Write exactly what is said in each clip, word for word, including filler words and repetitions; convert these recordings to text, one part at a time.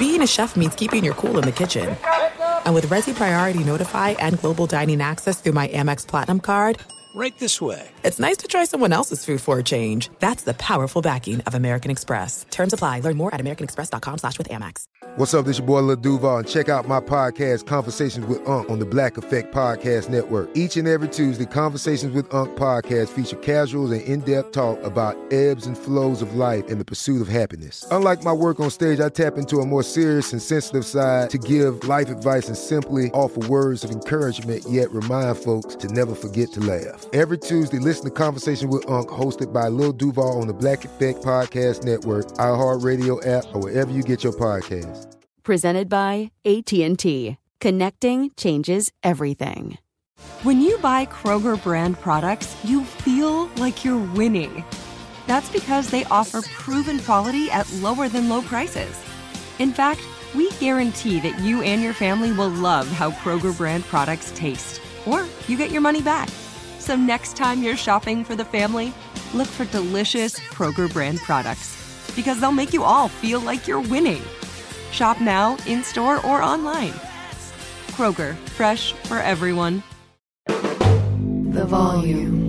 being a chef means keeping your cool in the kitchen. And with Resi Priority Notify and Global Dining Access through my Amex Platinum card, right this way. It's nice to try someone else's food for a change. That's the powerful backing of American Express. Terms apply. Learn more at americanexpress.com slash with Amex. What's up? This your boy Lil Duval, and check out my podcast, Conversations with Unc, on the Black Effect Podcast Network. Each and every Tuesday, Conversations with Unc podcast feature casuals and in-depth talk about ebbs and flows of life and the pursuit of happiness. Unlike my work on stage, I tap into a more serious and sensitive side to give life advice and simply offer words of encouragement, yet remind folks to never forget to laugh. Every Tuesday, listen to Conversation with Unc, hosted by Lil Duval on the Black Effect Podcast Network, iHeartRadio app, or wherever you get your podcasts. Presented by A T and T. Connecting changes everything. When you buy Kroger brand products, you feel like you're winning. That's because they offer proven quality at lower than low prices. In fact, we guarantee that you and your family will love how Kroger brand products taste, or you get your money back. So next time you're shopping for the family, look for delicious Kroger brand products, because they'll make you all feel like you're winning. Shop now, in-store, or online. Kroger, fresh for everyone. The Volume.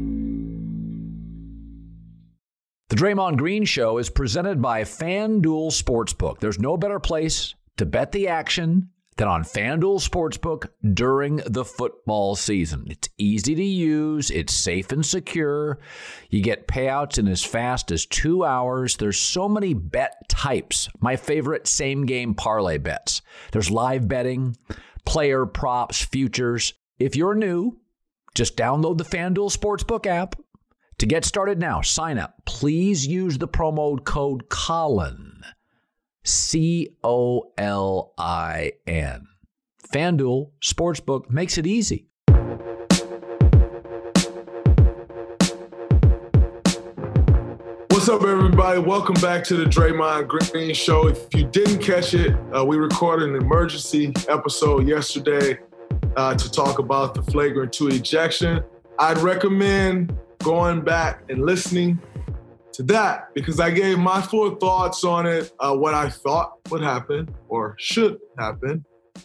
The Draymond Green Show is presented by FanDuel Sportsbook. There's no better place to bet the action than on FanDuel Sportsbook during the football season. It's easy to use. It's safe and secure. You get payouts in as fast as two hours. There's so many bet types. My favorite, same-game parlay bets. There's live betting, player props, futures. If you're new, just download the FanDuel Sportsbook app. To get started now, sign up. Please use the promo code Colin. C O L I N. FanDuel Sportsbook makes it easy. What's up, everybody? Welcome back to the Draymond Green Show. If you didn't catch it, uh, we recorded an emergency episode yesterday uh, to talk about the flagrant two ejection. I'd recommend going back and listening to that, because I gave my full thoughts on it, uh, what I thought would happen or should happen.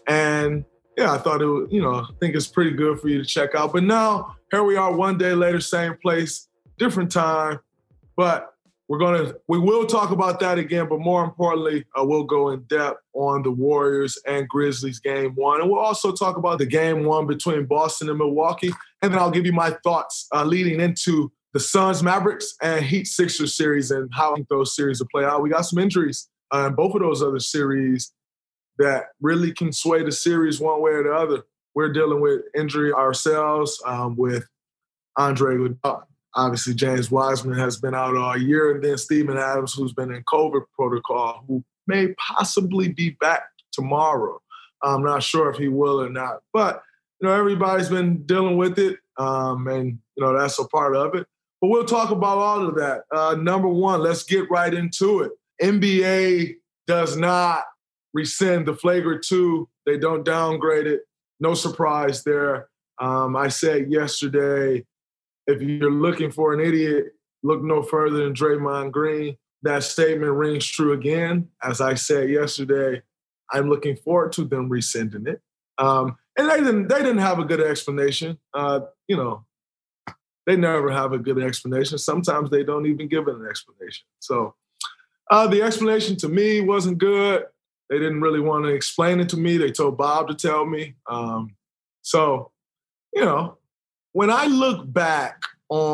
And yeah, I thought it would, you know, I think it's pretty good for you to check out. But now, here we are one day later, same place, different time. But we're going to, we will talk about that again. But more importantly, uh, we'll go in depth on the Warriors and Grizzlies game one. And we'll also talk about the game one between Boston and Milwaukee. And then I'll give you my thoughts uh, leading into the Suns, Mavericks, and Heat Sixers series and how those series will play out. We got some injuries uh, in both of those other series that really can sway the series one way or the other. We're dealing with injury ourselves um, with Andre Iguodala. Obviously, James Wiseman has been out all year, and then Steven Adams, who's been in COVID protocol, who may possibly be back tomorrow. I'm not sure if he will or not. But, you know, everybody's been dealing with it, um, and, you know, that's a part of it. But we'll talk about all of that. Uh, number one, let's get right into it. N B A does not rescind the flagrant two. They don't downgrade it. No surprise there. Um, I said yesterday, if you're looking for an idiot, look no further than Draymond Green. That statement rings true again. As I said yesterday, I'm looking forward to them rescinding it. Um, and they didn't, they didn't have a good explanation. Uh, you know, They never have a good explanation. Sometimes they don't even give an explanation. So uh, the explanation to me wasn't good. They didn't really want to explain it to me. They told Bob to tell me. Um, so, you know, when I look back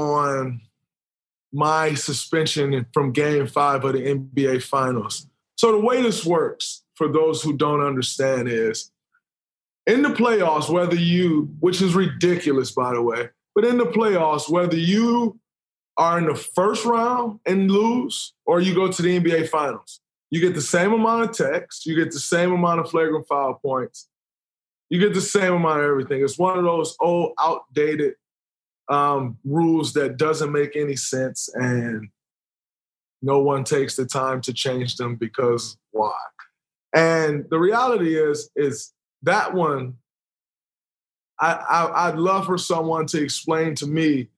on my suspension from game five of the N B A Finals, so the way this works, for those who don't understand, is in the playoffs, whether you, which is ridiculous, by the way, but in the playoffs, whether you are in the first round and lose or you go to the N B A Finals, you get the same amount of text, you get the same amount of flagrant foul points, you get the same amount of everything. It's one of those old, outdated um, rules that doesn't make any sense, and no one takes the time to change them because why? And the reality is, is that one, I, I, I'd love for someone to explain to me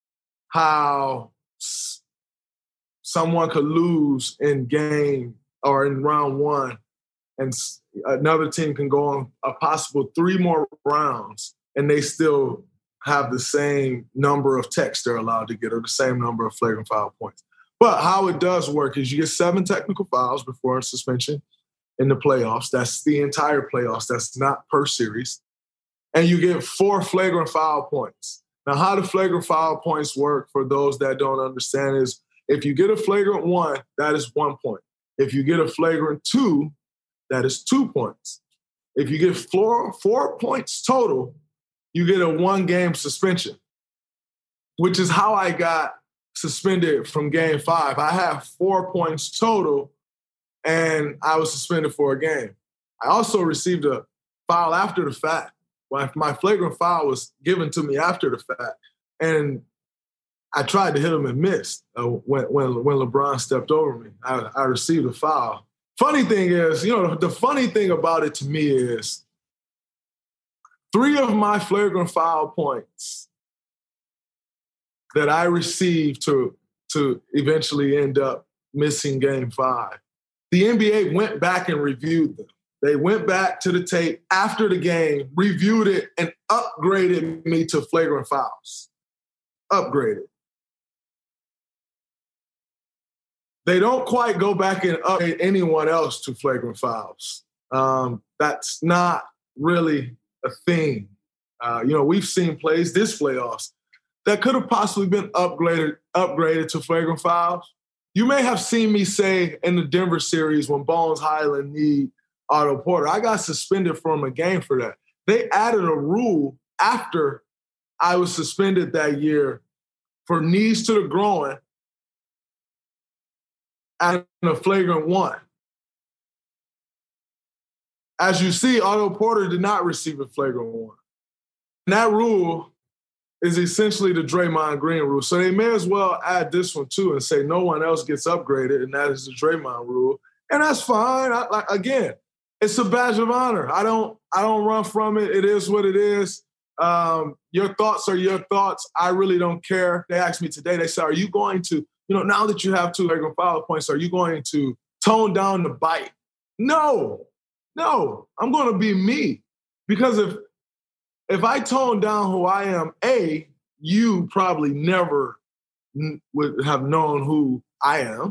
how s- someone could lose in game or in round one and another team can go on a possible three more rounds and they still have the same number of techs they're allowed to get or the same number of flagrant foul points. But how it does work is you get seven technical fouls before suspension in the playoffs. That's the entire playoffs. That's not per series. And you get four flagrant foul points. Now, how the flagrant foul points work, for those that don't understand, is if you get a flagrant one, that is one point. If you get a flagrant two, that is two points. If you get four, four points total, you get a one-game suspension, which is how I got suspended from game five. I have four points total, and I was suspended for a game. I also received a foul after the fact. My, my flagrant foul was given to me after the fact, and I tried to hit him and missed uh, when, when, when LeBron stepped over me. I, I received a foul. Funny thing is, you know, the funny thing about it to me is three of my flagrant foul points that I received to, to eventually end up missing game five, the N B A went back and reviewed them. They went back to the tape after the game, reviewed it, and upgraded me to flagrant fouls. Upgraded. They don't quite go back and upgrade anyone else to flagrant fouls. Um, that's not really a thing. Uh, you know, we've seen plays this playoffs that could have possibly been upgraded, upgraded to flagrant fouls. You may have seen me say in the Denver series when Bones Highland need Otto Porter, I got suspended from a game for that. They added a rule after I was suspended that year for knees to the groin and a flagrant one. As you see, Otto Porter did not receive a flagrant one. And that rule is essentially the Draymond Green rule. So they may as well add this one too and say no one else gets upgraded, and that is the Draymond rule. And that's fine. I, like, again, it's a badge of honor. I don't, I don't run from it. It is what it is. Um, your thoughts are your thoughts. I really don't care. They asked me today, they said, are you going to, you know, now that you have two flagrant foul points, are you going to tone down the bite? No, no, I'm going to be me. Because if, if I tone down who I am, A, you probably never n- would have known who I am.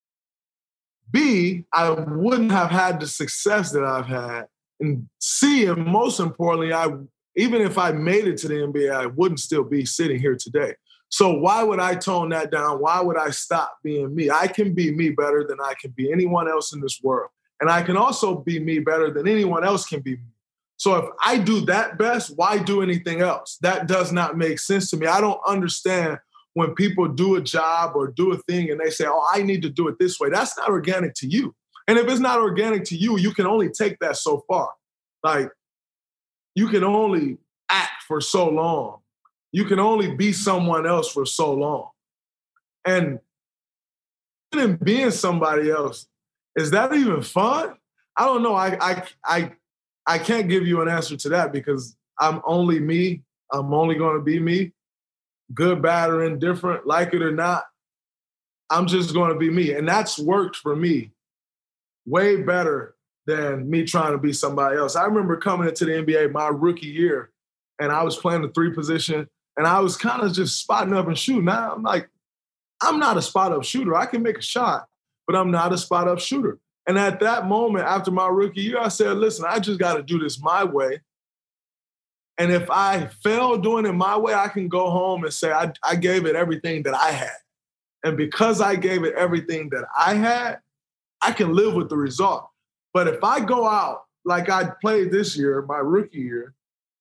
B, I wouldn't have had the success that I've had. And C, and most importantly, I even if I made it to the N B A, I wouldn't still be sitting here today. So why would I tone that down? Why would I stop being me? I can be me better than I can be anyone else in this world. And I can also be me better than anyone else can be me. So if I do that best, why do anything else? That does not make sense to me. I don't understand when people do a job or do a thing and they say, oh, I need to do it this way. That's not organic to you. And if it's not organic to you, you can only take that so far. Like, you can only act for so long. You can only be someone else for so long. And in being somebody else, is that even fun? I don't know. I I I I can't give you an answer to that because I'm only me. I'm only going to be me. Good, bad, or indifferent, like it or not, I'm just going to be me. And that's worked for me way better than me trying to be somebody else. I remember coming into the N B A my rookie year, and I was playing the three position, and I was kind of just spotting up and shooting. Now I'm like, I'm not a spot-up shooter. I can make a shot, but I'm not a spot-up shooter. And at that moment, after my rookie year, I said, listen, I just got to do this my way. And if I fail doing it my way, I can go home and say, I, I gave it everything that I had. And because I gave it everything that I had, I can live with the result. But if I go out like I played this year, my rookie year,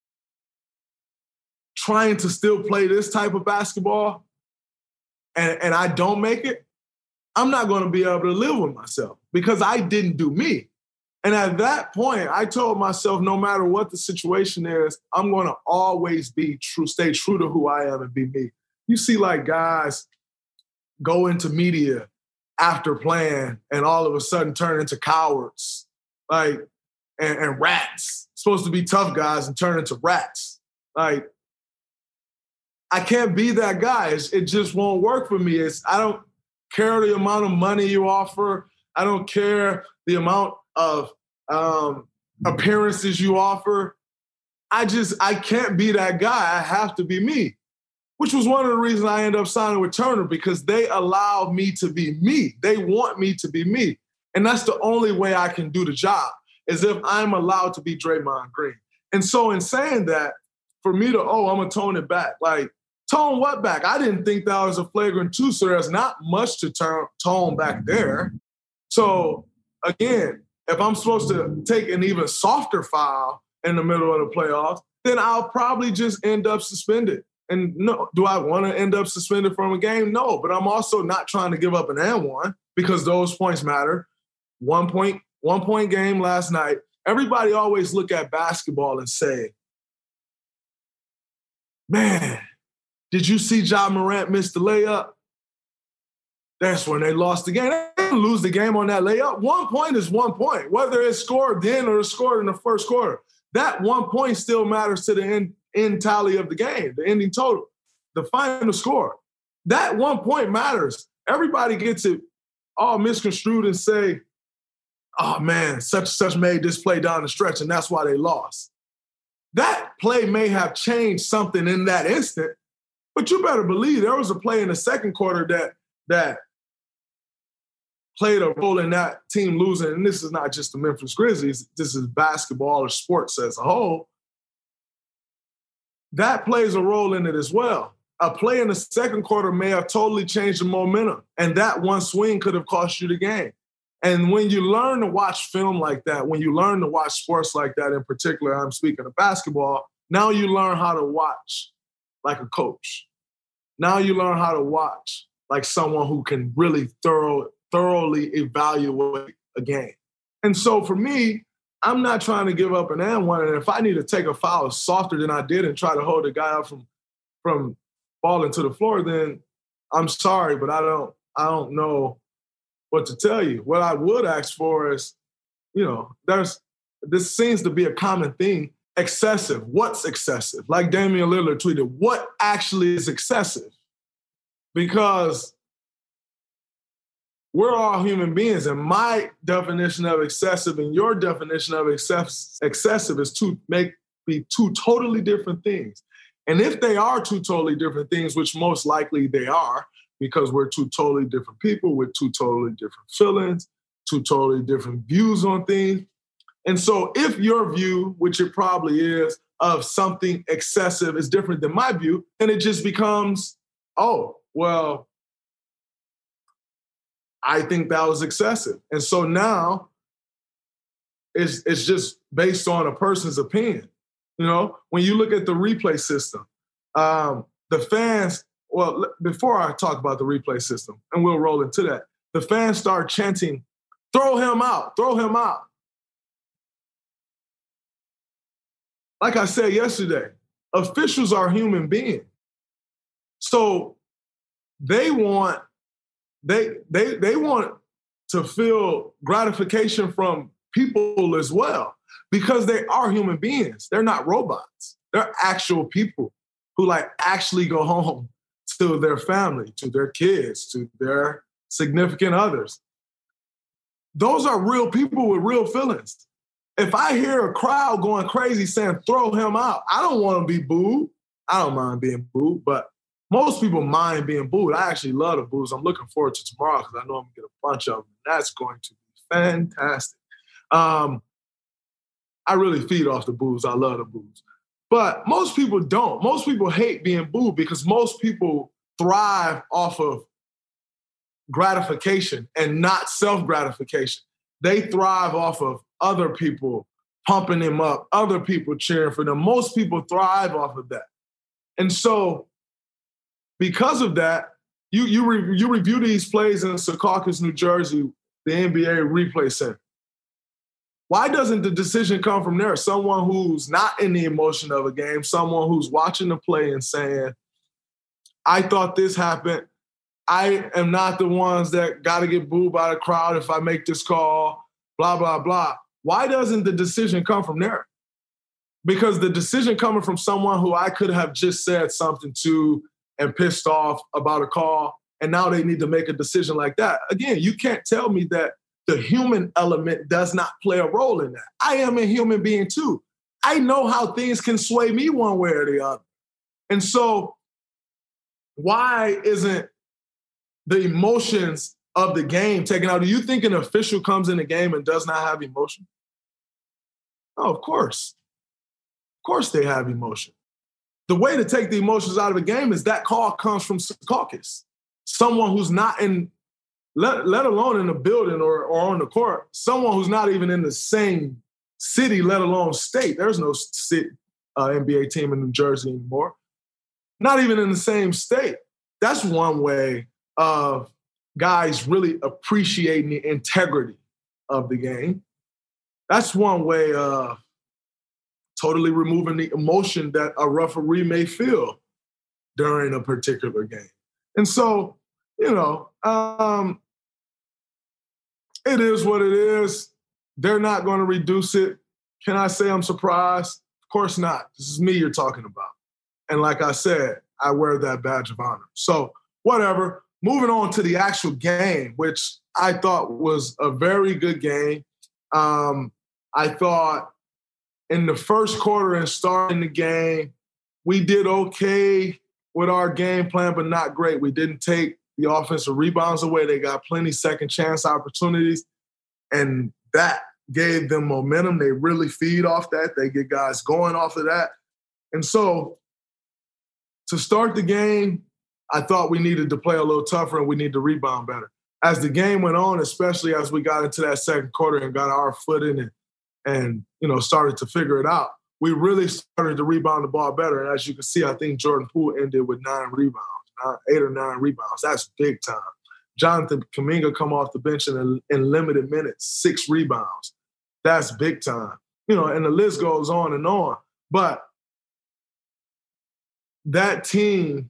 trying to still play this type of basketball, and, and I don't make it, I'm not going to be able to live with myself because I didn't do me. And at that point, I told myself, no matter what the situation is, I'm going to always be true, stay true to who I am and be me. You see like guys go into media after playing and all of a sudden turn into cowards, like, and, and rats, supposed to be tough guys and turn into rats. Like, I can't be that guy. It's, it just won't work for me. It's, I don't care the amount of money you offer. I don't care the amount of um, appearances you offer. I just, I can't be that guy. I have to be me, which was one of the reasons I ended up signing with Turner, because they allow me to be me. They want me to be me. And that's the only way I can do the job, is if I'm allowed to be Draymond Green. And so in saying that, for me to, oh, I'm going to tone it back. Like, tone what back? I didn't think that was a flagrant two, so there's not much to turn, tone back there. So, again, if I'm supposed to take an even softer foul in the middle of the playoffs, then I'll probably just end up suspended. And no, do I want to end up suspended from a game? No, but I'm also not trying to give up an and one, because those points matter. One point, one point game last night. Everybody always look at basketball and say, man, did you see Ja Morant miss the layup? That's when they lost the game. They didn't lose the game on that layup. One point is one point, whether it's scored then or it's scored in the first quarter. That one point still matters to the end, end tally of the game, the ending total, the final score. That one point matters. Everybody gets it all misconstrued and say, oh, man, such and such made this play down the stretch, and that's why they lost. That play may have changed something in that instant, but you better believe there was a play in the second quarter that that played a role in that team losing. And this is not just the Memphis Grizzlies. This is basketball or sports as a whole. That plays a role in it as well. A play in the second quarter may have totally changed the momentum, and that one swing could have cost you the game. And when you learn to watch film like that, when you learn to watch sports like that, in particular, I'm speaking of basketball, now you learn how to watch like a coach. Now you learn how to watch like someone who can really thorough, thoroughly evaluate a game. And so for me, I'm not trying to give up an and one. And if I need to take a foul softer than I did and try to hold the guy up from, from falling to the floor, then I'm sorry, but I don't, I don't know what to tell you. What I would ask for is, you know, there's this seems to be a common thing. Excessive. What's excessive? Like Damian Lillard tweeted, what actually is excessive? Because we're all human beings, and my definition of excessive and your definition of excess, excessive is two make be two totally different things. And if they are two totally different things, which most likely they are, because we're two totally different people with two totally different feelings, two totally different views on things. And so if your view, which it probably is, of something excessive is different than my view, then it just becomes, oh, well, I think that was excessive. And so now it's, it's just based on a person's opinion. You know, when you look at the replay system, um, the fans, well, before I talk about the replay system, and we'll roll into that, the fans start chanting, throw him out, throw him out. Like I said yesterday, officials are human beings. So they want they they they want to feel gratification from people as well, because they are human beings. They're not robots. They're actual people who like actually go home to their family, to their kids, to their significant others. Those are real people with real feelings. If I hear a crowd going crazy saying, throw him out, I don't want to be booed. I don't mind being booed, but most people mind being booed. I actually love the boos. I'm looking forward to tomorrow because I know I'm going to get a bunch of them. That's going to be fantastic. Um, I really feed off the boos. I love the boos. But most people don't. Most people hate being booed because most people thrive off of gratification and not self-gratification. They thrive off of other people pumping them up, other people cheering for them. Most people thrive off of that. And so because of that, you you, re, you review these plays in Secaucus, New Jersey, the N B A Replay Center. Why doesn't the decision come from there? Someone who's not in the emotion of a game, someone who's watching the play and saying, I thought this happened. I am not the ones that got to get booed by the crowd if I make this call, blah, blah, blah. Why doesn't the decision come from there? Because the decision coming from someone who I could have just said something to and pissed off about a call, and now they need to make a decision like that. Again, you can't tell me that the human element does not play a role in that. I am a human being too. I know how things can sway me one way or the other. And so why isn't the emotions of the game taken out? Do you think an official comes in the game and does not have emotion? Oh, of course. Of course they have emotion. The way to take the emotions out of a game is that call comes from Secaucus, someone who's not in, let, let alone in the building or, or on the court, someone who's not even in the same city, let alone state. There's no city, uh, N B A team in New Jersey anymore. Not even in the same state. That's one way of guys really appreciating the integrity of the game. That's one way of totally removing the emotion that a referee may feel during a particular game. And so, you know, um, it is what it is. They're not going to reduce it. Can I say I'm surprised? Of course not. This is me you're talking about. And like I said, I wear that badge of honor. So whatever. Moving on to the actual game, which I thought was a very good game. Um, I thought in the first quarter and starting the game, we did okay with our game plan, but not great. We didn't take the offensive rebounds away. They got plenty second chance opportunities, and that gave them momentum. They really feed off that. They get guys going off of that. And so to start the game, I thought we needed to play a little tougher and we need to rebound better. As the game went on, especially as we got into that second quarter and got our foot in it and, you know, started to figure it out, we really started to rebound the ball better. And as you can see, I think Jordan Poole ended with nine rebounds, nine, eight or nine rebounds. That's big time. Jonathan Kuminga come off the bench in, in limited minutes, six rebounds. That's big time. You know, and the list goes on and on. But that team,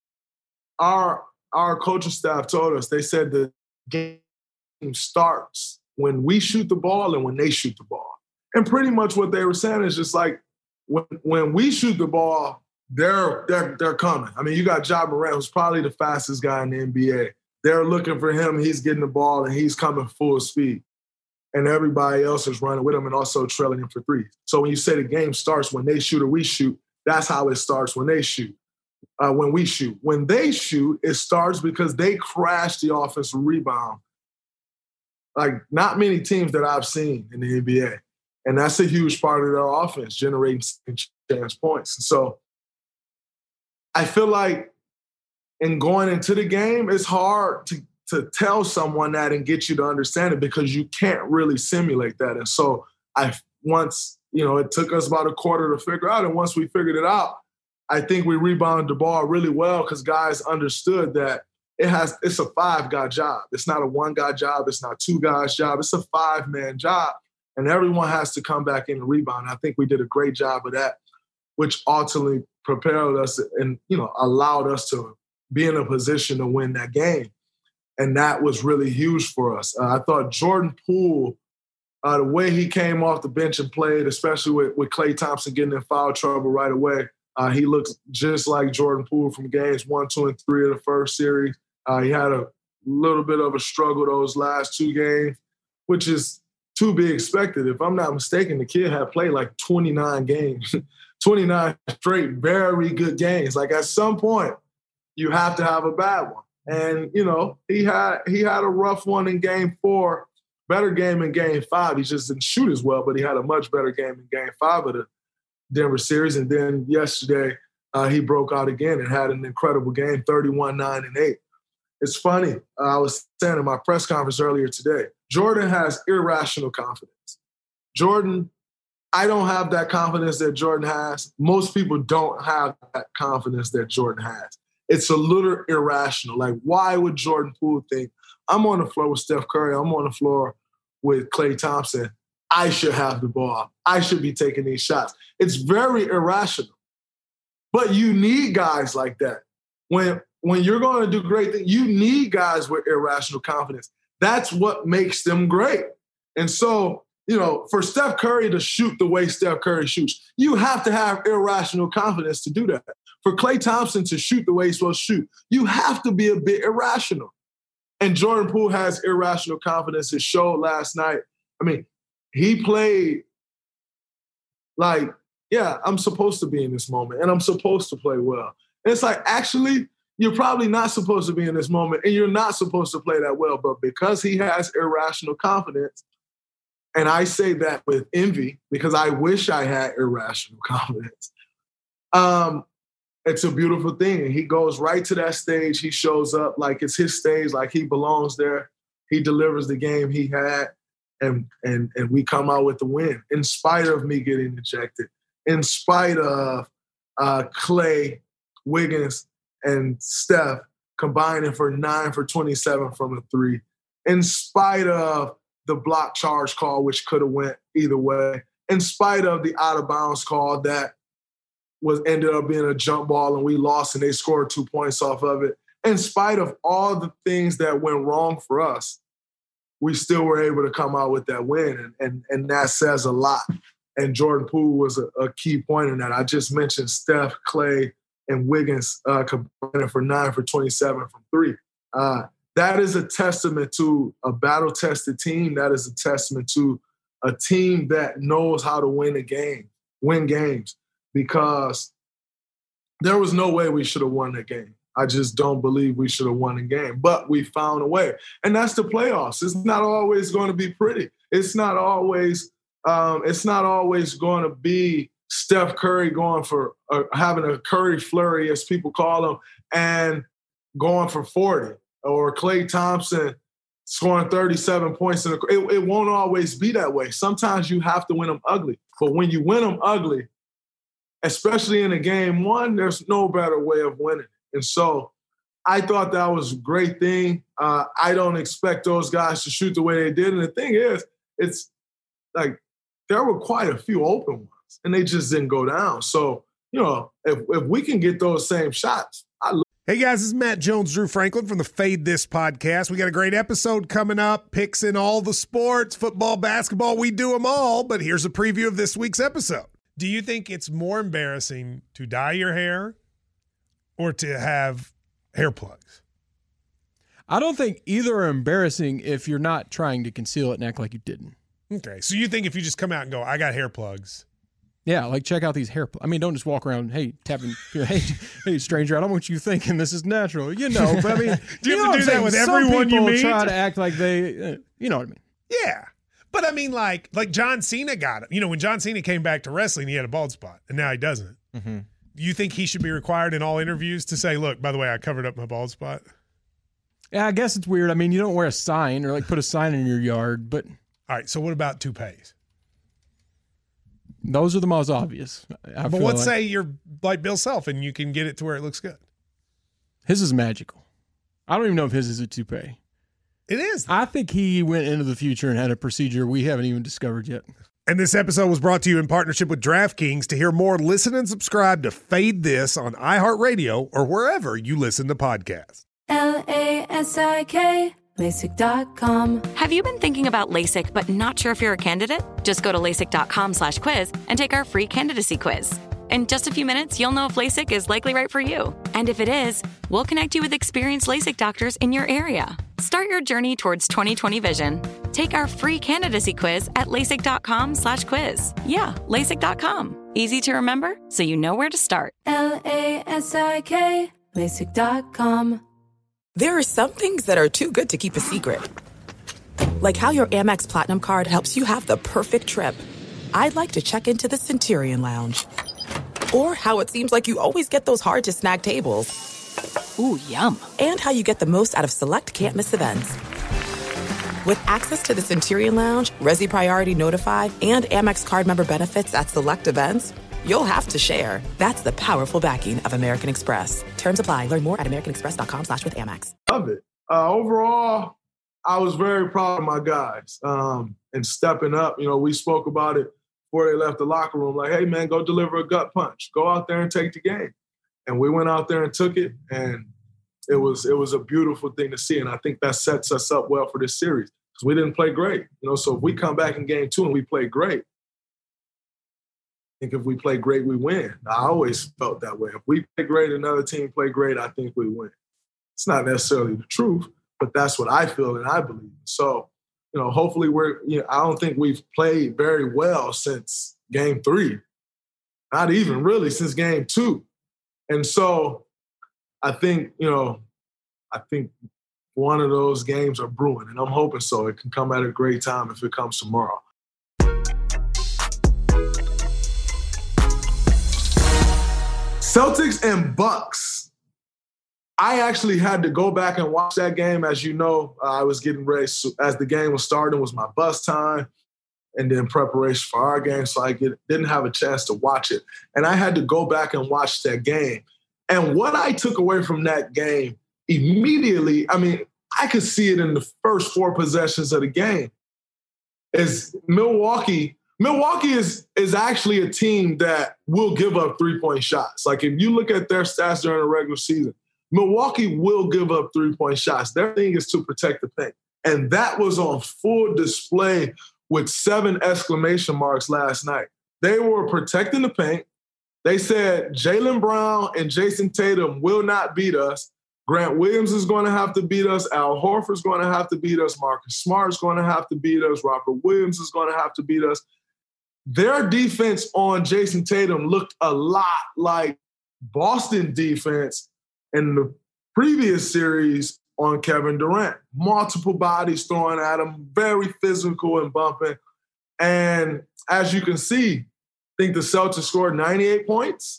our our coaching staff told us, they said the game starts when we shoot the ball and when they shoot the ball. And pretty much what they were saying is just like, when when we shoot the ball, they're they're they're coming. I mean, you got Ja Morant, who's probably the fastest guy in the N B A. They're looking for him. He's getting the ball and he's coming full speed. And everybody else is running with him and also trailing him for three. So when you say the game starts when they shoot or we shoot, that's how it starts when they shoot. Uh, when we shoot. When they shoot, it starts because they crash the offensive rebound. Like not many teams that I've seen in the N B A. And that's a huge part of their offense, generating chance points. So I feel like in going into the game, it's hard to, to tell someone that and get you to understand it because you can't really simulate that. And so I once, you know, it took us about a quarter to figure out. And once we figured it out, I think we rebounded the ball really well because guys understood that it has it's a five-guy job. It's not a one-guy job. It's not two guys' job. It's a five-man job. And everyone has to come back in and rebound. I think we did a great job of that, which ultimately prepared us and, you know, allowed us to be in a position to win that game. And that was really huge for us. Uh, I thought Jordan Poole, uh, the way he came off the bench and played, especially with, with Klay Thompson getting in foul trouble right away, uh, he looks just like Jordan Poole from games one, two, and three of the first series. Uh, he had a little bit of a struggle those last two games, which is to be expected. If I'm not mistaken, the kid had played like twenty-nine games, twenty-nine straight very good games. Like at some point, you have to have a bad one. And, you know, he had he had a rough one in game four, better game in game five. He just didn't shoot as well, but he had a much better game in game five of the Denver series. And then yesterday, uh, he broke out again and had an incredible game, thirty-one, nine, and eight. It's funny. Uh, I was saying in my press conference earlier today, Jordan has irrational confidence. Jordan, I don't have that confidence that Jordan has. Most people don't have that confidence that Jordan has. It's a little irrational. Like, why would Jordan Poole think, I'm on the floor with Steph Curry, I'm on the floor with Klay Thompson, I should have the ball, I should be taking these shots? It's very irrational. But you need guys like that. When, when you're going to do great things, you need guys with irrational confidence. That's what makes them great. And so, you know, for Steph Curry to shoot the way Steph Curry shoots, you have to have irrational confidence to do that. For Klay Thompson to shoot the way he's supposed to shoot, you have to be a bit irrational. And Jordan Poole has irrational confidence. It showed last night. I mean, he played like, yeah, I'm supposed to be in this moment, and I'm supposed to play well. And it's like, actually, you're probably not supposed to be in this moment, and you're not supposed to play that well. But because he has irrational confidence, and I say that with envy because I wish I had irrational confidence, um, it's a beautiful thing. And he goes right to that stage. He shows up like it's his stage, like he belongs there. He delivers the game he had, and and and we come out with the win in spite of me getting ejected, in spite of uh, Clay, Wiggins, and Steph combining for nine for twenty-seven from a three, in spite of the block charge call, which could have went either way, in spite of the out-of-bounds call that was ended up being a jump ball and we lost and they scored two points off of it. In spite of all the things that went wrong for us, we still were able to come out with that win, and and, and that says a lot. And Jordan Poole was a, a key point in that. I just mentioned Steph, Clay, and Wiggins uh, combining for nine for twenty-seven from three. Uh, that is a testament to a battle-tested team. That is a testament to a team that knows how to win a game, win games, because there was no way we should have won that game. I just don't believe we should have won the game, but we found a way. And that's the playoffs. It's not always going to be pretty. It's not always, um, it's not always going to be Steph Curry going for uh, having a Curry flurry, as people call him, and going for forty, or Klay Thompson scoring thirty-seven points. In a, it, it won't always be that way. Sometimes you have to win them ugly. But when you win them ugly, especially in a game one, there's no better way of winning. And so I thought that was a great thing. Uh, I don't expect those guys to shoot the way they did. And the thing is, it's like there were quite a few open ones, and they just didn't go down. So, you know, if, if we can get those same shots, I love. Hey, guys, this is Matt Jones, Drew Franklin from the Fade This podcast. We got a great episode coming up, picks in all the sports, football, basketball, we do them all. But here's a preview of this week's episode. Do you think it's more embarrassing to dye your hair or to have hair plugs? I don't think either are embarrassing if you're not trying to conceal it and act like you didn't. Okay, so you think if you just come out and go, I got hair plugs. Yeah, like check out these hair plugs. I mean, don't just walk around, hey, tapping, hey, hey, stranger, I don't want you thinking this is natural. You know, but I mean. do you, you have to do that with everyone you meet? Some people try to act like they, uh, you know what I mean. Yeah. But I mean, like, like John Cena got it. You know, when John Cena came back to wrestling, he had a bald spot, and now he doesn't. Mm-hmm. Do you think he should be required in all interviews to say, look, by the way, I covered up my bald spot? Yeah, I guess it's weird. I mean, you don't wear a sign or like put a sign in your yard, but. All right, so what about toupees? Those are the most obvious. I but let's like. say you're like Bill Self and you can get it to where it looks good. His is magical. I don't even know if his is a toupee. It is. I think he went into the future and had a procedure we haven't even discovered yet. And this episode was brought to you in partnership with DraftKings. To hear more, listen and subscribe to Fade This on iHeartRadio or wherever you listen to podcasts. L A S I K, LASIK dot com. Have you been thinking about LASIK but not sure if you're a candidate? Just go to LASIK.com slash quiz and take our free candidacy quiz. In just a few minutes, you'll know if LASIK is likely right for you. And if it is, we'll connect you with experienced LASIK doctors in your area. Start your journey towards twenty twenty vision. Take our free candidacy quiz at LASIK.com slash quiz. Yeah, LASIK dot com. Easy to remember, so you know where to start. L A S I K, LASIK dot com. There are some things that are too good to keep a secret. Like how your Amex Platinum card helps you have the perfect trip. I'd like to check into the Centurion Lounge. Or how it seems like you always get those hard-to-snag tables. Ooh, yum. And how you get the most out of select can't-miss events. With access to the Centurion Lounge, Resi Priority Notify, and Amex card member benefits at select events, you'll have to share. That's the powerful backing of American Express. Terms apply. Learn more at americanexpress.com slash with Amex. Love it. Uh, overall, I was very proud of my guys um, and stepping up. You know, we spoke about it before they left the locker room. Like, hey, man, go deliver a gut punch. Go out there and take the game. And we went out there and took it, and it was it was a beautiful thing to see. And I think that sets us up well for this series because we didn't play great. You know, so if we come back in game two and we play great, I think if we play great, we win. I always felt that way. If we play great, another team play great, I think we win. It's not necessarily the truth, but that's what I feel and I believe. So, you know, hopefully we're, you know, I don't think we've played very well since game three, not even really since game two. And so I think, you know, I think one of those games are brewing, and I'm hoping so. It can come at a great time if it comes tomorrow. Celtics and Bucks. I actually had to go back and watch that game. As you know, uh, I was getting ready. So as the game was starting, it was my bus time and then preparation for our game. So I get, didn't have a chance to watch it. And I had to go back and watch that game. And what I took away from that game immediately, I mean, I could see it in the first four possessions of the game, is Milwaukee – Milwaukee is is actually a team that will give up three-point shots. Like, if you look at their stats during the regular season, Milwaukee will give up three-point shots. Their thing is to protect the paint. And that was on full display with seven exclamation marks last night. They were protecting the paint. They said Jaylen Brown and Jason Tatum will not beat us. Grant Williams is going to have to beat us. Al Horford's going to have to beat us. Marcus Smart's going to have to beat us. Robert Williams is going to have to beat us. Their defense on Jason Tatum looked a lot like Boston defense in the previous series on Kevin Durant. Multiple bodies throwing at him, very physical and bumping. And as you can see, I think the Celtics scored ninety-eight points.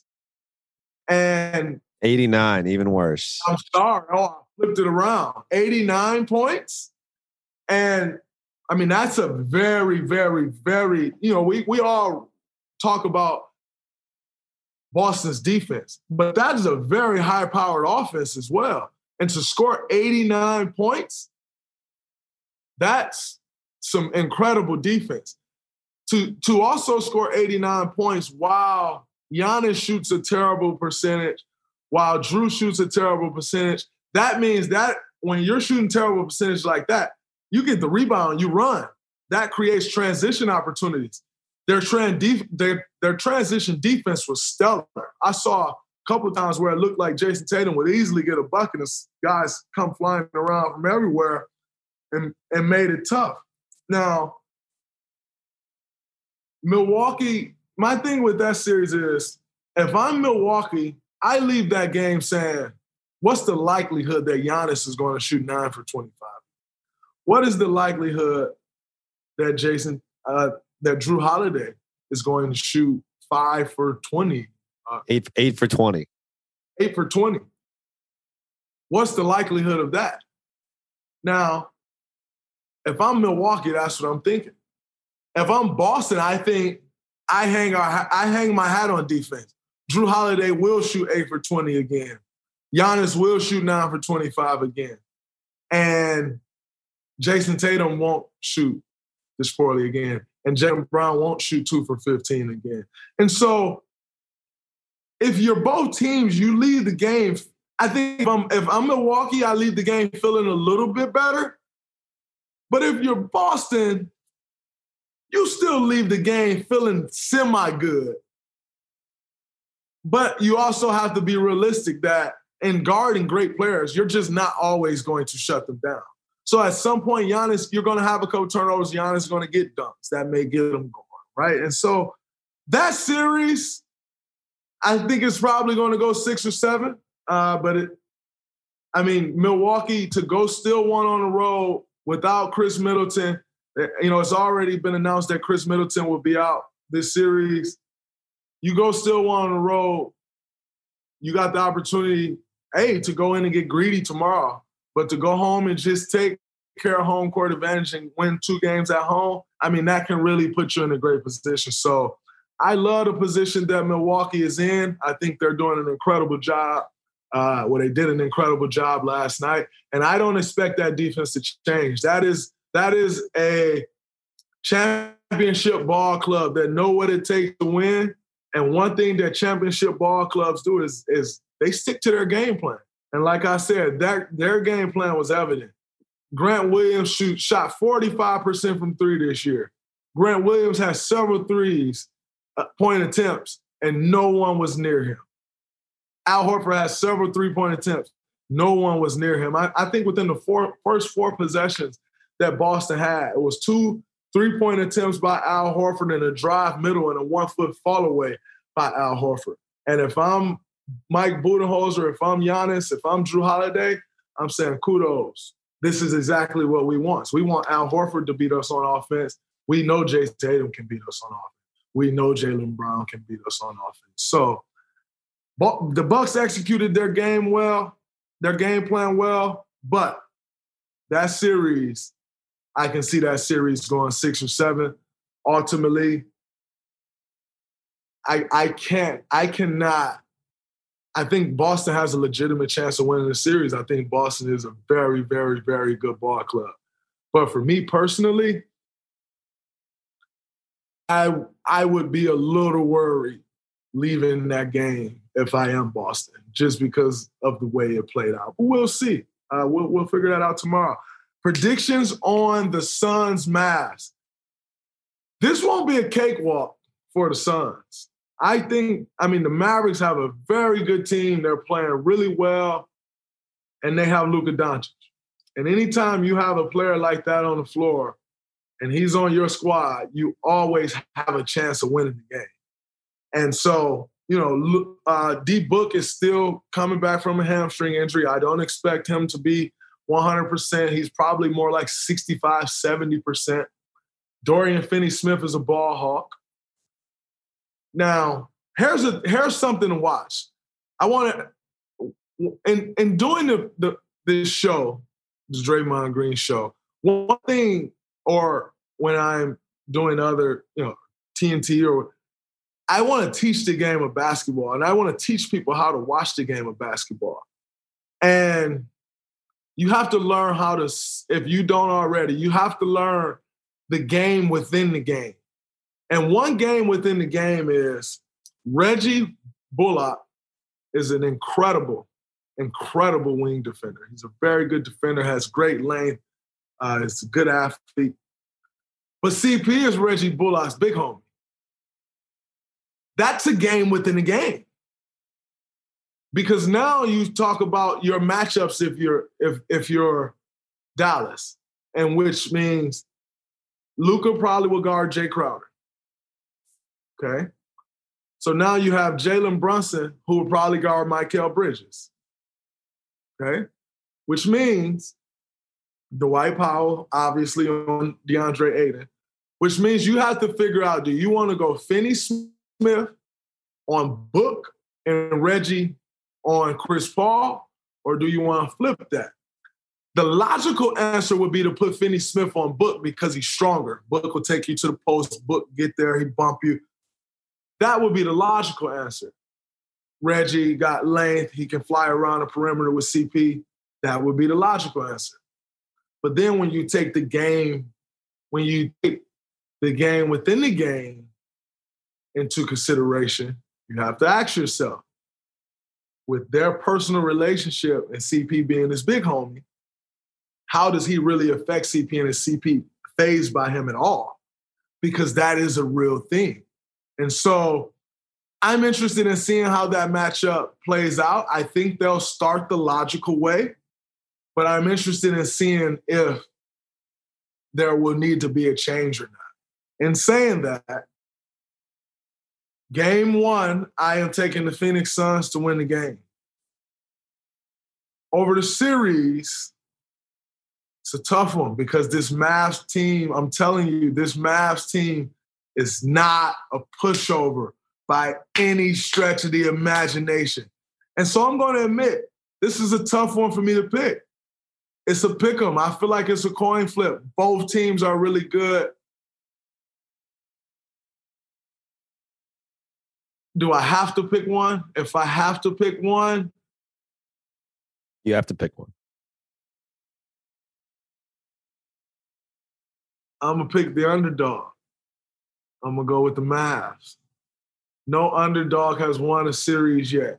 And eighty-nine, even worse. I'm sorry. Oh, I flipped it around. eighty-nine points. And I mean, that's a very, very, very, you know, we we all talk about Boston's defense, but that is a very high-powered offense as well. And to score eighty-nine points, that's some incredible defense. To, to also score eighty-nine points while Giannis shoots a terrible percentage, while Drew shoots a terrible percentage, that means that when you're shooting terrible percentage like that, you get the rebound, you run. That creates transition opportunities. Their, tran- def- their, their transition defense was stellar. I saw a couple of times where it looked like Jason Tatum would easily get a bucket and guys come flying around from everywhere and, and made it tough. Now, Milwaukee, my thing with that series is, if I'm Milwaukee, I leave that game saying, what's the likelihood that Giannis is going to shoot nine for twenty-five? What is the likelihood that Jason, uh, that Drew Holiday is going to shoot five for twenty? Uh, eight, eight for twenty. Eight for twenty. What's the likelihood of that? Now, if I'm Milwaukee, that's what I'm thinking. If I'm Boston, I think I hang our, I hang my hat on defense. Drew Holiday will shoot eight for twenty again. Giannis will shoot nine for twenty-five again. And Jason Tatum won't shoot this poorly again. And Jaylen Brown won't shoot two for fifteen again. And so if you're both teams, you leave the game. I think if I'm, if I'm Milwaukee, I leave the game feeling a little bit better. But if you're Boston, you still leave the game feeling semi-good. But you also have to be realistic that in guarding great players, you're just not always going to shut them down. So at some point, Giannis, you're going to have a couple turnovers. Giannis is going to get dunks. That may get him going, right? And so that series, I think it's probably going to go six or seven. Uh, but, it, I mean, Milwaukee to go still one on the road without Chris Middleton, you know, it's already been announced that Chris Middleton will be out this series. You go still one on the road, you got the opportunity, A, to go in and get greedy tomorrow. But to go home and just take care of home court advantage and win two games at home, I mean, that can really put you in a great position. So I love the position that Milwaukee is in. I think they're doing an incredible job. Uh, well, they did an incredible job last night. And I don't expect that defense to change. That is that is a championship ball club that know what it takes to win. And one thing that championship ball clubs do is, is they stick to their game plan. And like I said, that, their game plan was evident. Grant Williams shoot, shot forty-five percent from three this year. Grant Williams has several threes, uh, point attempts, and no one was near him. Al Horford has several three-point attempts. No one was near him. I, I think within the four, first four possessions that Boston had, it was two three-point attempts by Al Horford and a drive middle and a one-foot fall away by Al Horford. And if I'm Mike Budenholzer, if I'm Giannis, if I'm Drew Holiday, I'm saying kudos. This is exactly what we want. So we want Al Horford to beat us on offense. We know Jason Tatum can beat us on offense. We know Jaylen Brown can beat us on offense. So the Bucks executed their game well, their game plan well, but that series, I can see that series going six or seven. Ultimately, I I can't, I cannot, I think Boston has a legitimate chance of winning the series. I think Boston is a very, very, very good ball club. But for me personally, I I would be a little worried leaving that game if I am Boston, just because of the way it played out. But we'll see. Uh, we'll, we'll figure that out tomorrow. Predictions on the Suns Mavs. This won't be a cakewalk for the Suns. I think, I mean, the Mavericks have a very good team. They're playing really well, and they have Luka Doncic. And anytime you have a player like that on the floor and he's on your squad, you always have a chance of winning the game. And so, you know, uh, D Book is still coming back from a hamstring injury. I don't expect him to be one hundred percent. He's probably more like sixty-five, seventy percent. Dorian Finney-Smith is a ball hawk. Now, here's a here's something to watch. I want to, in, in doing the, the this show, this Draymond Green show, one thing, or when I'm doing other, you know, T N T, or I want to teach the game of basketball, and I want to teach people how to watch the game of basketball. And you have to learn how to, if you don't already, you have to learn the game within the game. And one game within the game is Reggie Bullock is an incredible, incredible wing defender. He's a very good defender, has great length, uh, is a good athlete. But C P is Reggie Bullock's big homie. That's a game within a game. Because now you talk about your matchups if you're if if you're Dallas, and which means Luka probably will guard Jay Crowder. Okay? So now you have Jalen Brunson, who will probably guard Mikal Bridges. Okay? Which means Dwight Powell, obviously, on DeAndre Ayton. Which means you have to figure out, do you want to go Finney-Smith on Book and Reggie on Chris Paul, or do you want to flip that? The logical answer would be to put Finney-Smith on Book because he's stronger. Book will take you to the post. Book, get there, he bump you. That would be the logical answer. Reggie got length. He can fly around the perimeter with C P. That would be the logical answer. But then when you take the game, when you take the game within the game into consideration, you have to ask yourself, with their personal relationship and C P being his big homie, how does he really affect C P, and is C P fazed by him at all? Because that is a real thing. And so I'm interested in seeing how that matchup plays out. I think they'll start the logical way, but I'm interested in seeing if there will need to be a change or not. In saying that, game one, I am taking the Phoenix Suns to win the game. Over the series, it's a tough one because this Mavs team, I'm telling you, this Mavs team is not a pushover by any stretch of the imagination. And so I'm going to admit, this is a tough one for me to pick. It's a pick 'em. I feel like it's a coin flip. Both teams are really good. Do I have to pick one? If I have to pick one, you have to pick one. I'm going to pick the underdog. I'm going to go with the Mavs. No underdog has won a series yet.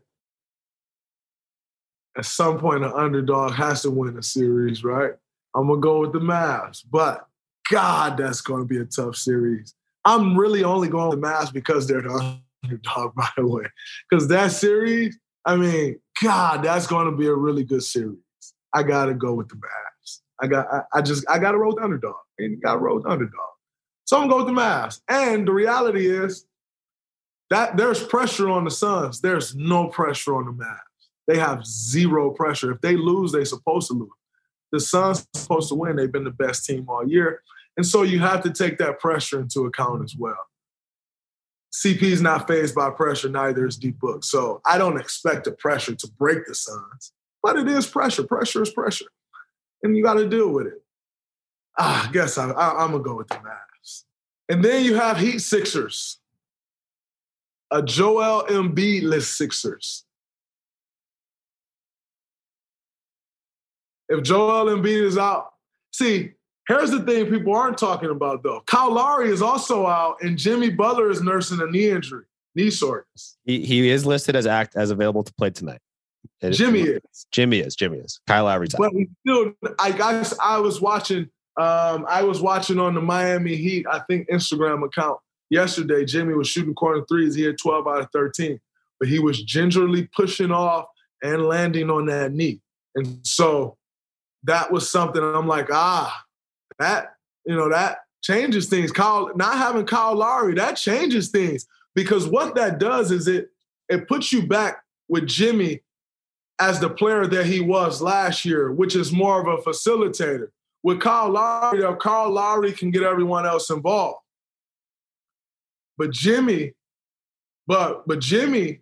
At some point, an underdog has to win a series, right? I'm going to go with the Mavs. But, God, that's going to be a tough series. I'm really only going with the Mavs because they're the underdog, by the way. Because that series, I mean, God, that's going to be a really good series. I got to go with the Mavs. I got, I, I just, I got to roll the underdog. And got to roll the underdog. So I'm going to go with the Mavs. And the reality is that there's pressure on the Suns. There's no pressure on the Mavs. They have zero pressure. If they lose, they're supposed to lose. The Suns are supposed to win. They've been the best team all year. And so you have to take that pressure into account as well. C P's not fazed by pressure, neither is D Book. So I don't expect the pressure to break the Suns. But it is pressure. Pressure is pressure. And you got to deal with it. Ah, I guess I, I, I'm going to go with the Mavs. And then you have Heat Sixers. A Joel Embiid-less Sixers. If Joel Embiid is out, see, here's the thing people aren't talking about, though. Kyle Lowry is also out, and Jimmy Butler is nursing a knee injury, knee soreness. He he is listed as act as available to play tonight. It Jimmy is, is. Jimmy is. Jimmy is. Kyle Lowry's out. But he still, I guess I was watching. Um, I was watching on the Miami Heat, I think Instagram account yesterday. Jimmy was shooting corner threes. He had twelve out of thirteen, but he was gingerly pushing off and landing on that knee, and so. That was something I'm like, ah, that, you know, that changes things. Kyle, not having Kyle Lowry, that changes things. Because what that does is it it puts you back with Jimmy as the player that he was last year, which is more of a facilitator. With Kyle Lowry, Kyle Lowry can get everyone else involved. But Jimmy, but but Jimmy,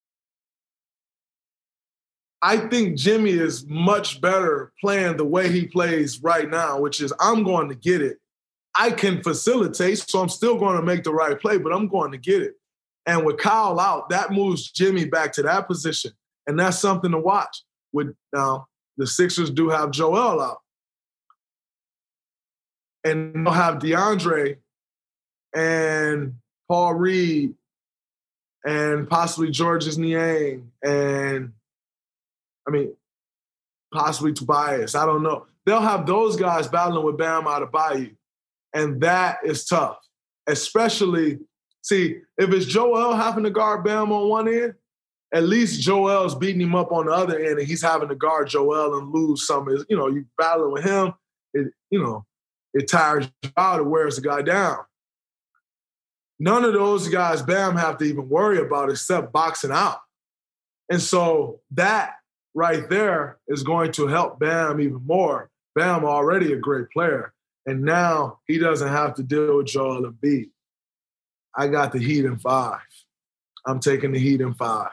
I think Jimmy is much better playing the way he plays right now, which is I'm going to get it. I can facilitate, so I'm still going to make the right play, but I'm going to get it. And with Kyle out, that moves Jimmy back to that position. And that's something to watch. With now, the Sixers do have Joel out. And they'll have DeAndre and Paul Reed and possibly Georges Niang and I mean, possibly Tobias. I don't know. They'll have those guys battling with Bam Adebayo. And that is tough. Especially, see, if it's Joel having to guard Bam on one end, at least Joel's beating him up on the other end and he's having to guard Joel and lose some of his, you know, you battling with him, it, you know, it tires you out. It wears the guy down. None of those guys Bam have to even worry about except boxing out. And so that right there is going to help Bam even more. Bam already a great player, and now he doesn't have to deal with Joel Embiid. I got the Heat in five. I'm taking the Heat in five.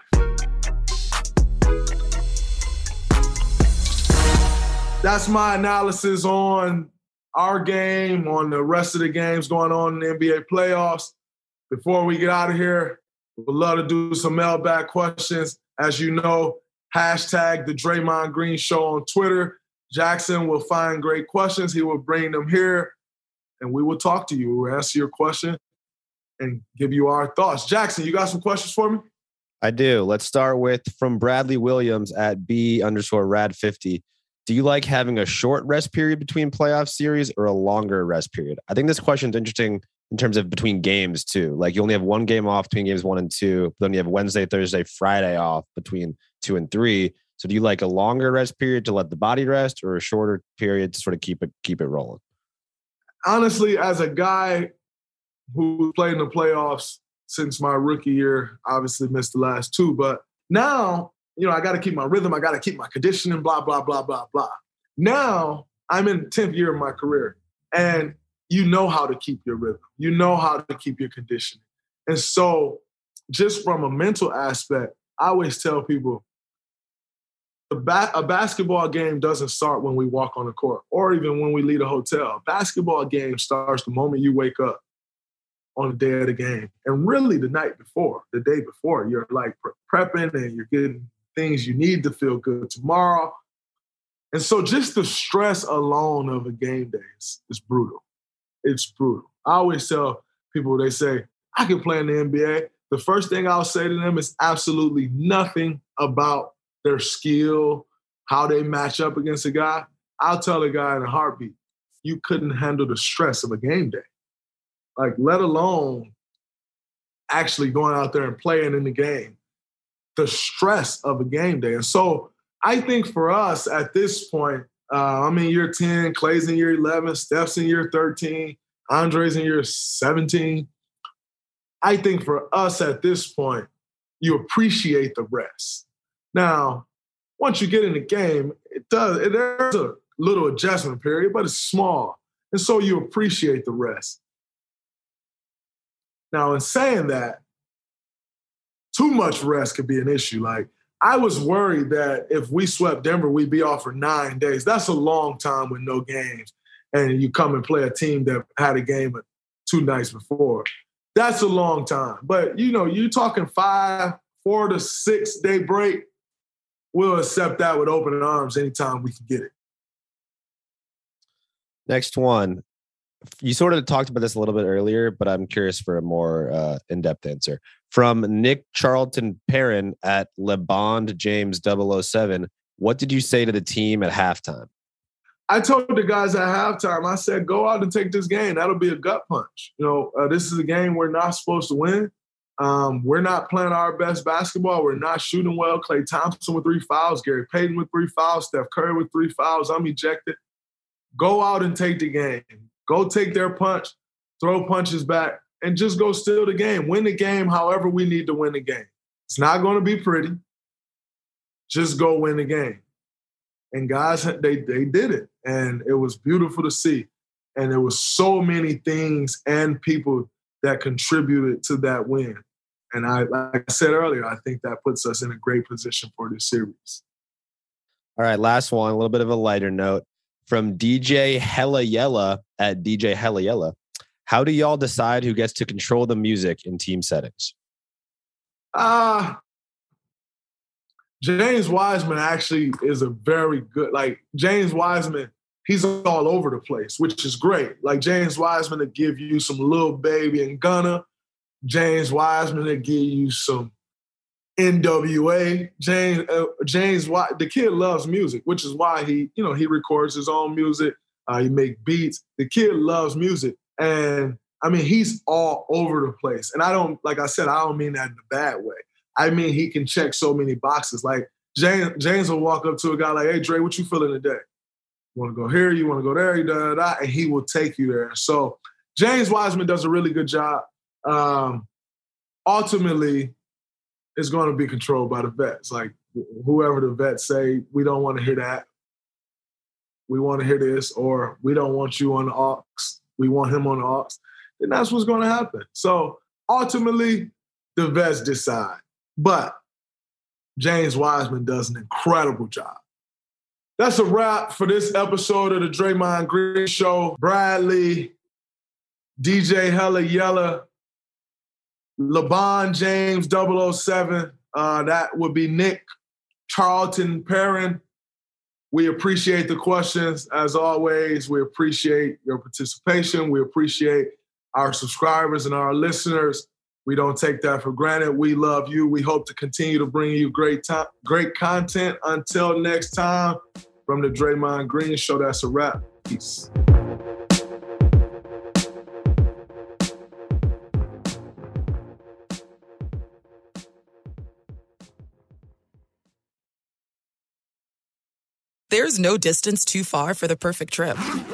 That's my analysis on our game, on the rest of the games going on in the N B A playoffs. Before we get out of here, we'd love to do some mailbag questions. As you know, hashtag the Draymond Green Show on Twitter. Jackson will find great questions. He will bring them here, and we will talk to you. We'll answer your question and give you our thoughts. Jackson, you got some questions for me? I do. Let's start with from Bradley Williams at B underscore rad fifty. Do you like having a short rest period between playoff series or a longer rest period? I think this question is interesting in terms of between games too. Like you only have one game off between games one and two, but then you have Wednesday, Thursday, Friday off between two and three. So do you like a longer rest period to let the body rest or a shorter period to sort of keep it keep it rolling? Honestly, as a guy who played in the playoffs since my rookie year, obviously missed the last two, but now, you know, I got to keep my rhythm. I got to keep my conditioning, blah, blah, blah, blah, blah. Now I'm in the tenth year of my career, and you know how to keep your rhythm. You know how to keep your conditioning. And so just from a mental aspect, I always tell people a, ba- a basketball game doesn't start when we walk on the court or even when we leave a hotel. A basketball game starts the moment you wake up on the day of the game. And really the night before, the day before, you're like prepping and you're getting things you need to feel good tomorrow. And so just the stress alone of a game day is, is brutal. It's brutal. I always tell people, they say, I can play in the N B A. The first thing I'll say to them is absolutely nothing about their skill, how they match up against a guy. I'll tell a guy in a heartbeat, you couldn't handle the stress of a game day. Like, let alone actually going out there and playing in the game. the stress of a game day. And so I think for us at this point, uh, I'm in year ten, Clay's in year eleven, Steph's in year thirteen, Andre's in year seventeen. I think for us at this point, you appreciate the rest. Now, once you get in the game, it does, it, there's a little adjustment period, but it's small. And so you appreciate the rest. Now, in saying that, too much rest could be an issue. Like, I was worried that if we swept Denver, we'd be off for nine days. That's a long time with no games. And you come and play a team that had a game two nights before. That's a long time. But, you know, you're talking five, four to six day break. We'll accept that with open arms anytime we can get it. Next one. You sort of talked about this a little bit earlier, but I'm curious for a more uh, in-depth answer. From Nick Charlton Perrin at LeBond James double oh seven, what did you say to the team at halftime? I told the guys at halftime, I said, go out and take this game. That'll be a gut punch. You know, uh, this is a game we're not supposed to win. Um, we're not playing our best basketball. We're not shooting well. Klay Thompson with three fouls, Gary Payton with three fouls, Steph Curry with three fouls. I'm ejected. Go out and take the game. Go take their punch, throw punches back, and just go steal the game. Win the game however we need to win the game. It's not going to be pretty. Just go win the game. And guys, they they did it. And it was beautiful to see. And there was so many things and people that contributed to that win. And I, like I said earlier, I think that puts us in a great position for this series. All right, last one, a little bit of a lighter note. From D J Hella Yella at D J Hella Yella. How do y'all decide who gets to control the music in team settings? Uh, James Wiseman actually is a very good, like James Wiseman, he's all over the place, which is great. Like James Wiseman to give you some Lil Baby and Gunna. James Wiseman to give you some N W A. James, uh, James, the kid loves music, which is why he, you know, he records his own music. Uh, he make beats. The kid loves music. And I mean, he's all over the place. And I don't, like I said, I don't mean that in a bad way. I mean, he can check so many boxes. Like James, James will walk up to a guy like, hey, Dre, what you feeling today? You want to go here? You want to go there? Da, da, da, and he will take you there. So James Wiseman does a really good job. Um, ultimately, it's going to be controlled by the vets. Like whoever the vets say, we don't want to hear that. We want to hear this, or we don't want you on the aux. We want him on the aux. Then that's what's going to happen. So ultimately, the vets decide. But James Wiseman does an incredible job. That's a wrap for this episode of the Draymond Green Show. Bradley, D J Hella Yella, LeBron James double oh seven. Uh, that would be Nick Charlton Perrin. We appreciate the questions. As always, we appreciate your participation. We appreciate our subscribers and our listeners. We don't take that for granted. We love you. We hope to continue to bring you great time, great content. Until next time, from the Draymond Green Show, that's a wrap. Peace. There's no distance too far for the perfect trip.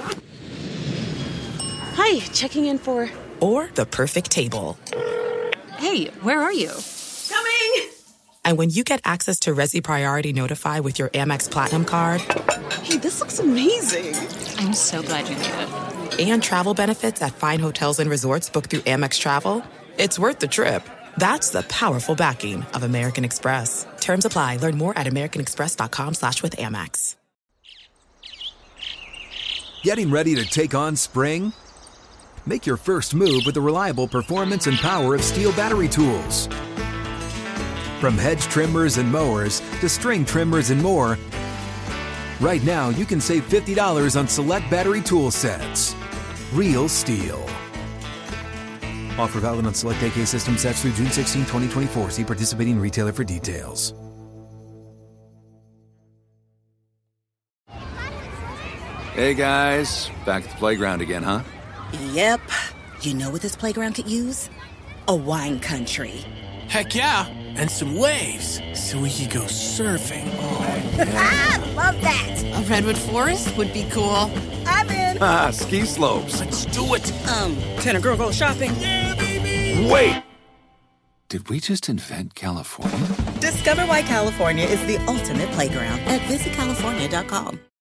Hi, checking in for... Or the perfect table. Hey, where are you? Coming! And when you get access to Resi Priority Notify with your Amex Platinum card... Hey, this looks amazing. I'm so glad you made it. And travel benefits at fine hotels and resorts booked through Amex Travel, it's worth the trip. That's the powerful backing of American Express. Terms apply. Learn more at americanexpress.com slash with Amex. Getting ready to take on spring? Make your first move with the reliable performance and power of Steel battery tools. From hedge trimmers and mowers to string trimmers and more, right now you can save fifty dollars on select battery tool sets. Real Steel. Offer valid on select A K system sets through June sixteenth, twenty twenty-four. See participating retailer for details. Hey guys, back at the playground again, huh? Yep. You know what this playground could use? A wine country. Heck yeah, and some waves so we could go surfing. Oh, yeah. Love that. A redwood forest would be cool. I'm in. Ah, ski slopes. Let's do it. Um, can a girl go shopping? Yeah, baby. Wait. Did we just invent California? Discover why California is the ultimate playground at visit california dot com.